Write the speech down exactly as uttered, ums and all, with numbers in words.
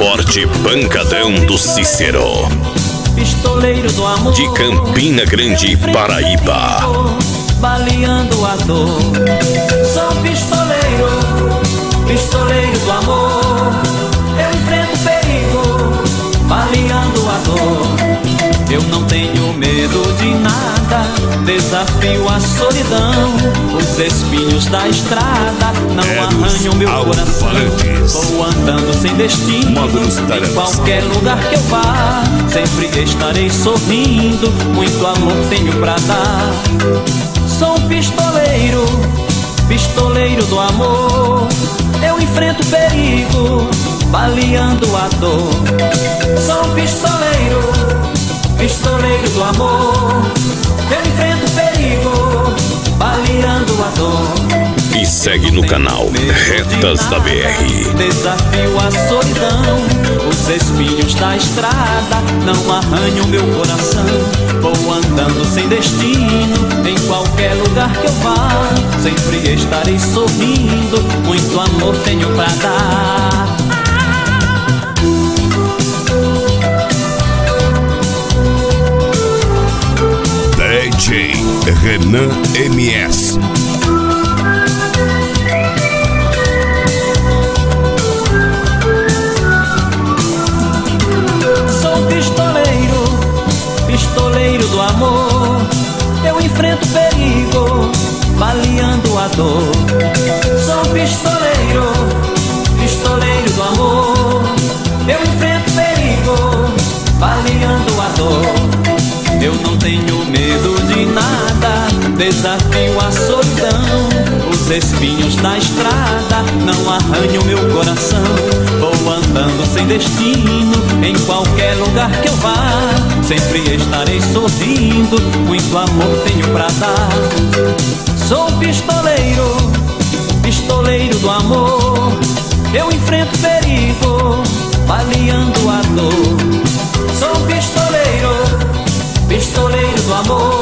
Forte Pancadão do Cícero, pistoleiro do amor, de Campina Grande, Paraíba, baleando a dor. Sou pistoleiro, pistoleiro do amor. Eu enfrento perigo, baleando a dor. Eu não tenho medo de nada, desafio a solidão. Os espinhos da estrada não arranham meu coração. Vou andando sem destino, em qualquer lugar que eu vá, sempre estarei sorrindo, muito amor tenho pra dar. Sou um pistoleiro, pistoleiro do amor. Eu enfrento perigo, baleando a dor. Sou um pistoleiro, pistoleiro do amor. Eu enfrento perigo, baleando a dor. E segue no canal Retas da B R. Desafio a solidão, os espinhos da estrada não arranham meu coração. Vou andando sem destino, em qualquer lugar que eu vá, sempre estarei sorrindo, muito amor tenho pra dar. D J Renan M S. Sou pistoleiro, pistoleiro do amor. Eu enfrento perigo, baleando a dor. Sou pistoleiro, pistoleiro do amor. Eu enfrento perigo, baleando a dor. Eu não tenho medo de nada, desafio a solidão. Os espinhos da estrada não arranham meu coração. Vou andando sem destino, em qualquer lugar que eu vá, sempre estarei sorrindo, muito amor tenho pra dar. Sou pistoleiro, pistoleiro do amor. Eu enfrento perigo, baleando a dor. Sou pistoleiro, pistoleiro do amor.